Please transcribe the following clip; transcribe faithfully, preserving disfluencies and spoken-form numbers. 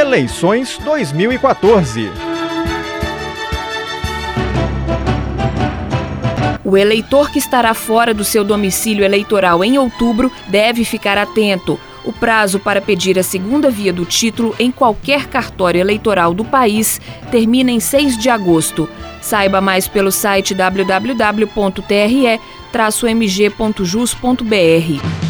Eleições dois mil e quatorze. O eleitor que estará fora do seu domicílio eleitoral em outubro deve ficar atento. O prazo para pedir a segunda via do título em qualquer cartório eleitoral do país termina em seis de agosto. Saiba mais pelo site w w w ponto t r e traço m g ponto jus ponto b r.